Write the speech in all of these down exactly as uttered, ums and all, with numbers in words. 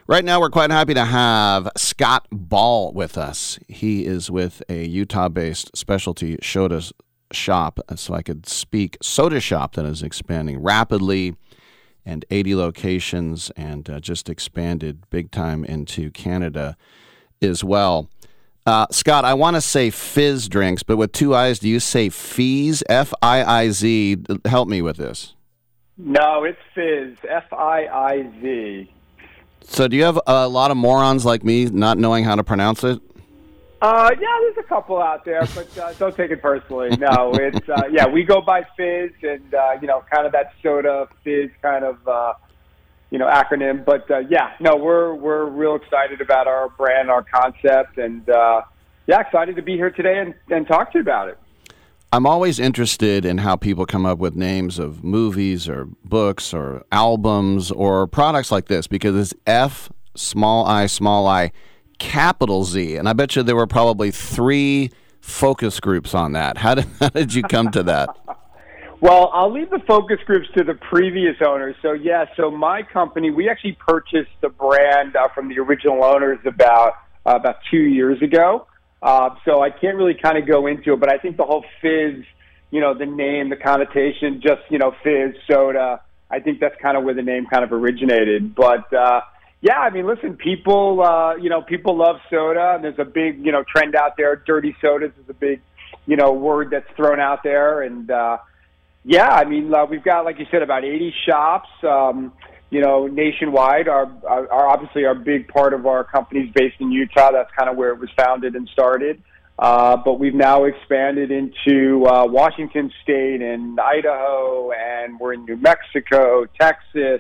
Right now, we're quite happy to have Scott Ball with us. He is with a Utah-based specialty soda shop, so I could speak, soda shop that is expanding rapidly, and eighty locations, and uh, just expanded big time into Canada as well. Uh, Scott, I want to say fizz drinks, but with two I's, do you say Feez, F I I Z? Help me with this. No, it's Fizz, F I I Z. So do you have a lot of morons like me not knowing how to pronounce it? Uh, yeah, there's a couple out there, but uh, don't take it personally. No, it's, uh, yeah, we go by Fizz and, uh, you know, kind of that soda Fizz kind of, uh, you know, acronym. But, uh, yeah, no, we're we're real excited about our brand, our concept, and, uh, yeah, excited to be here today and, and talk to you about it. I'm always interested in how people come up with names of movies or books or albums or products like this, because it's F, small I, small I, capital Z. And I bet you there were probably three focus groups on that. How did, how did you come to that? Well, I'll leave the focus groups to the previous owners. So, yeah, so my company, we actually purchased the brand uh, from the original owners about uh, about two years ago. Uh, so I can't really kind of go into it, but I think the whole Fizz, you know, the name, the connotation, just, you know, Fizz, soda, I think that's kind of where the name kind of originated. But, uh, yeah, I mean, listen, people, uh, you know, people love soda, and there's a big, you know, trend out there. Dirty sodas is a big, you know, word that's thrown out there. And, uh, yeah, I mean, uh, we've got, like you said, about eighty shops, um, you know, nationwide. Our, our, our obviously our big part of our company is based in Utah. That's kind of where it was founded and started. Uh, but we've now expanded into uh, Washington State and Idaho, and we're in New Mexico, Texas,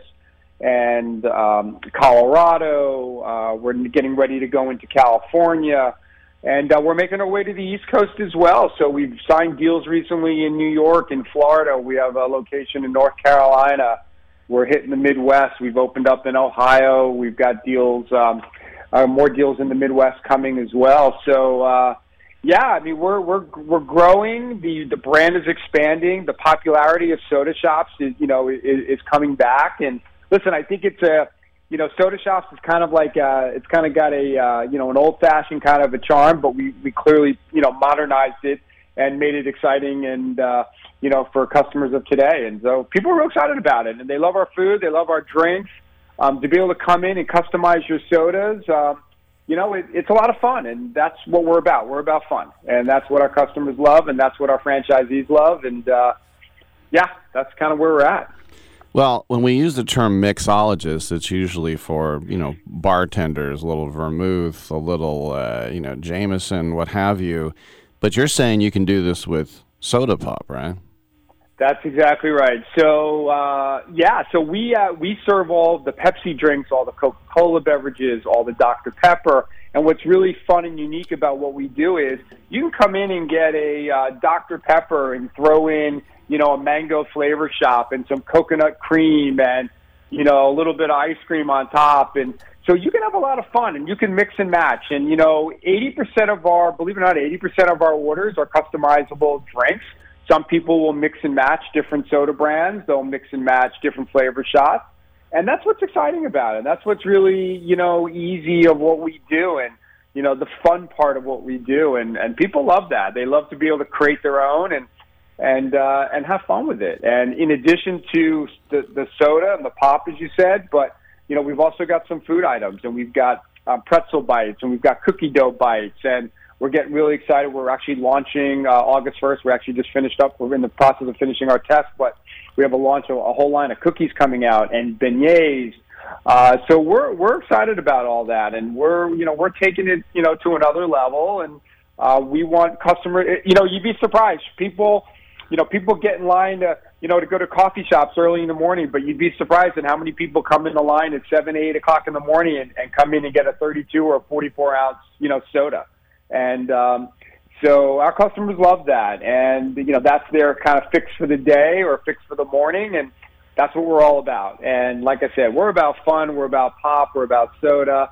and um, Colorado. Uh, we're getting ready to go into California, and uh, we're making our way to the East Coast as well. So we've signed deals recently in New York and Florida. We have a location in North Carolina. We're hitting the Midwest. We've opened up in Ohio. We've got deals, um, uh, more deals in the Midwest coming as well. So, uh, yeah, I mean, we're we're we're growing. The the brand is expanding. The popularity of soda shops is you know is, is coming back. And listen, I think it's a you know soda shops is kind of like uh, it's kind of got a uh, you know an old fashioned kind of a charm, but we we clearly you know modernized it and made it exciting and, uh, you know, for customers of today. And so people are real excited about it. And they love our food. They love our drinks. Um, to be able to come in and customize your sodas, um, you know, it, it's a lot of fun. And that's what we're about. We're about fun. And that's what our customers love. And that's what our franchisees love. And, uh, yeah, that's kind of where we're at. Well, when we use the term mixologist, it's usually for, you know, bartenders, a little vermouth, a little, uh, you know, Jameson, what have you. But you're saying you can do this with soda pop, right? That's exactly right. So, uh, yeah, so we uh, we serve all the Pepsi drinks, all the Coca-Cola beverages, all the Doctor Pepper. And what's really fun and unique about what we do is you can come in and get a uh, Doctor Pepper and throw in, you know, a mango flavor shop and some coconut cream and, you know, a little bit of ice cream on top. And so you can have a lot of fun, and you can mix and match. And, you know, eighty percent of our, believe it or not, eighty percent of our orders are customizable drinks. Some people will mix and match different soda brands. They'll mix and match different flavor shots. And that's what's exciting about it. That's what's really, you know, easy of what we do and, you know, the fun part of what we do. And, and people love that. They love to be able to create their own and, and, uh, and have fun with it. And in addition to the, the soda and the pop, as you said, but you know, we've also got some food items, and we've got um, pretzel bites, and we've got cookie dough bites, and we're getting really excited. We're actually launching uh, August first. We actually just finished up. We're in the process of finishing our test, but we have a launch of a whole line of cookies coming out and beignets. Uh, so we're we're excited about all that, and we're you know we're taking it you know to another level, and uh, we want customer. You know, you'd be surprised. People, you know, people get in line to. you know, to go to coffee shops early in the morning, but you'd be surprised at how many people come in the line at seven, eight o'clock in the morning and, and come in and get a thirty-two or a forty-four ounce, you know, soda. And um, so our customers love that. And, you know, that's their kind of fix for the day or fix for the morning. And that's what we're all about. And like I said, we're about fun. We're about pop. We're about soda.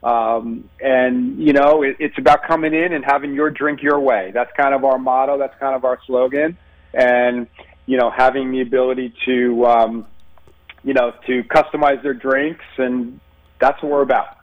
Um, and, you know, it, it's about coming in and having your drink your way. That's kind of our motto. That's kind of our slogan. And, you know, having the ability to, um, you know, to customize their drinks and that's what we're about.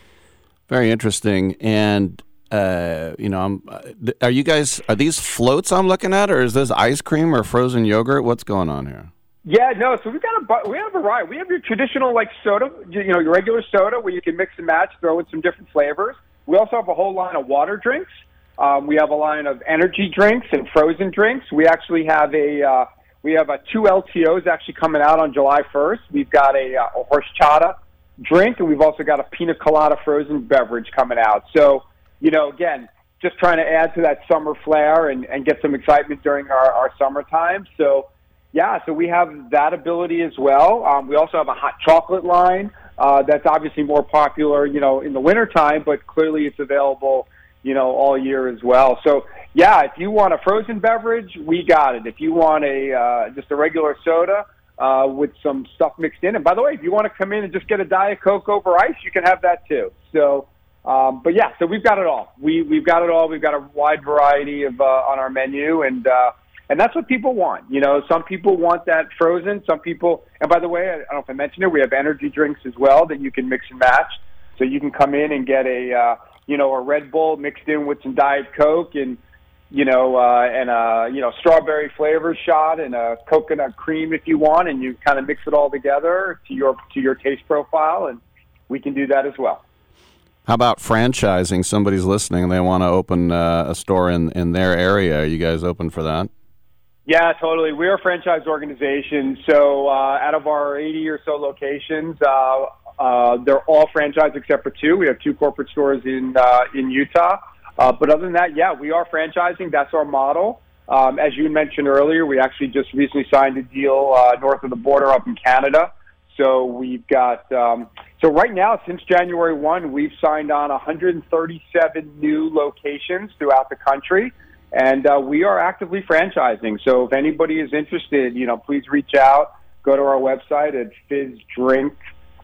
Very interesting. And uh, you know, I'm, are you guys are these floats I'm looking at, or is this ice cream or frozen yogurt? What's going on here? Yeah, no. So we've got a we have a variety. We have your traditional like soda, you know, your regular soda where you can mix and match, throw in some different flavors. We also have a whole line of water drinks. Um, we have a line of energy drinks and frozen drinks. We actually have a uh, we have a two L T Os actually coming out on July first. We've got a, uh, a horchata drink, and we've also got a pina colada frozen beverage coming out. So, you know, again, just trying to add to that summer flair and, and get some excitement during our, our summertime. So, yeah, so we have that ability as well. Um, we also have a hot chocolate line uh, that's obviously more popular, you know, in the wintertime, but clearly it's available, you know, all year as well. So, yeah, if you want a frozen beverage, we got it. If you want a uh, just a regular soda uh, with some stuff mixed in, and by the way, if you want to come in and just get a Diet Coke over ice, you can have that too. So, um, but yeah, so we've got it all. We we've got it all. We've got a wide variety of uh, on our menu, and uh, and that's what people want. You know, some people want that frozen. Some people, and by the way, I don't know if I mentioned it, we have energy drinks as well that you can mix and match. So you can come in and get a uh, you know a Red Bull mixed in with some Diet Coke and you know uh, and a you know strawberry flavor shot and a coconut cream if you want, and you kind of mix it all together to your to your taste profile, and we can do that as well. How about franchising? Somebody's listening and they want to open uh, a store in, in their area. Are you guys open for that? Yeah, totally. We're a franchise organization. So uh, out of our eighty or so locations, uh, uh, they're all franchised except for two. We have two corporate stores in uh, in Utah. Uh, but other than that, yeah, we are franchising. That's our model. Um, as you mentioned earlier, we actually just recently signed a deal uh, north of the border up in Canada. So we've got, um, so right now, since January first, we've signed on one hundred thirty-seven new locations throughout the country, and uh, we are actively franchising. So if anybody is interested, you know, please reach out, go to our website at fizz drink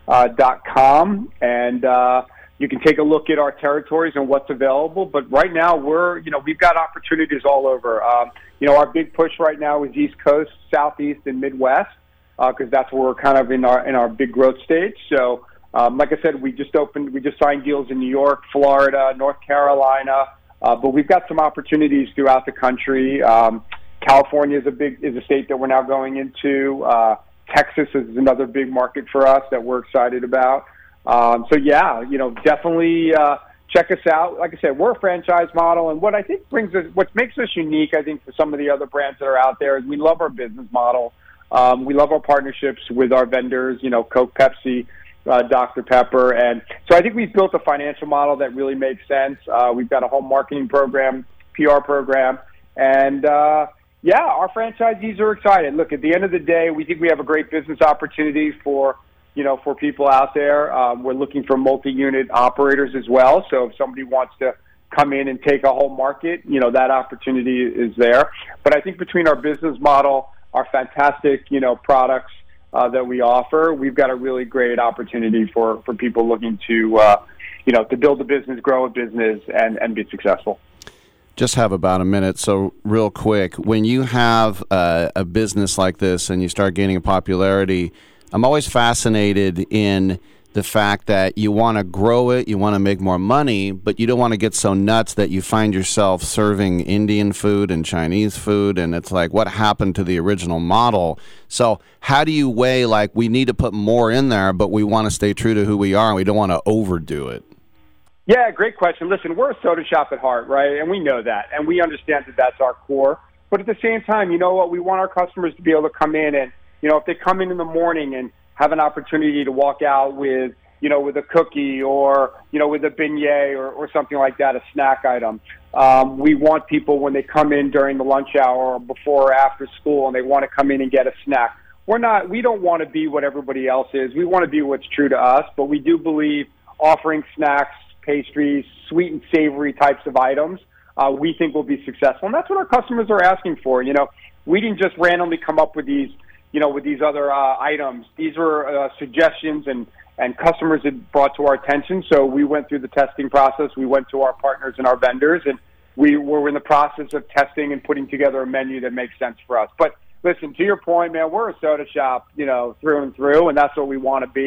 dot com, and uh, you can take a look at our territories and what's available. But right now, we're, you know, we've got opportunities all over. Um, you know, our big push right now is East Coast, Southeast, and Midwest, because uh, that's where we're kind of in our in our big growth stage. So, um, like I said, we just opened, we just signed deals in New York, Florida, North Carolina, uh, but we've got some opportunities throughout the country. Um, California is a big is a state that we're now going into. Uh, Texas is another big market for us that we're excited about. Um, so, yeah, you know, definitely uh, check us out. Like I said, we're a franchise model, and what I think brings us, what makes us unique, I think, for some of the other brands that are out there is we love our business model. Um, we love our partnerships with our vendors, you know, Coke, Pepsi, uh, Doctor Pepper. And so I think we've built a financial model that really makes sense. Uh, we've got a whole marketing program, P R program. And, uh, yeah, our franchisees are excited. Look, at the end of the day, we think we have a great business opportunity for, you know, for people out there. Um, we're looking for multi-unit operators as well. So if somebody wants to come in and take a whole market, you know, that opportunity is there. But I think between our business model, our fantastic, you know, products uh, that we offer, we've got a really great opportunity for, for people looking to, uh, you know, to build a business, grow a business, and, and be successful. Just have about a minute. So real quick, when you have uh, a business like this and you start gaining popularity, I'm always fascinated in the fact that you want to grow it, you want to make more money, but you don't want to get so nuts that you find yourself serving Indian food and Chinese food, and it's like, what happened to the original model? So how do you weigh, like, we need to put more in there, but we want to stay true to who we are, and we don't want to overdo it? Yeah, great question. Listen, we're a soda shop at heart, right? And we know that, and we understand that that's our core. But at the same time, you know what? We want our customers to be able to come in and, you know, if they come in in the morning and have an opportunity to walk out with, you know, with a cookie or, you know, with a beignet or, or something like that, a snack item. Um, we want people when they come in during the lunch hour or before or after school and they want to come in and get a snack. We're not, we don't want to be what everybody else is. We want to be what's true to us, but we do believe offering snacks, pastries, sweet and savory types of items, uh, we think will be successful. And that's what our customers are asking for. You know, we didn't just randomly come up with these, you know, with these other uh, items. These were uh, suggestions and, and customers had brought to our attention. So we went through the testing process. We went to our partners and our vendors, and we were in the process of testing and putting together a menu that makes sense for us. But listen, to your point, man, we're a soda shop, you know, through and through, and that's what we want to be.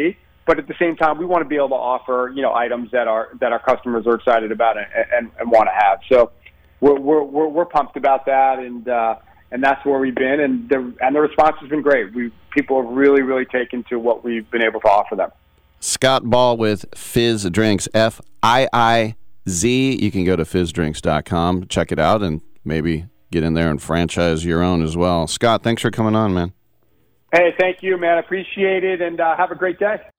but at the same time, we want to be able to offer, you know, items that our that our customers are excited about and, and, and want to have. So we're we're we're, we're pumped about that, and uh, and that's where we've been, and the and the response has been great. We people have really really taken to what we've been able to offer them. Scott Ball with Fizz Drinks, F I I Z. You can go to fizz drinks dot com, check it out, and maybe get in there and franchise your own as well. Scott, thanks for coming on, man. Hey, thank you, man. Appreciate it, and uh, have a great day.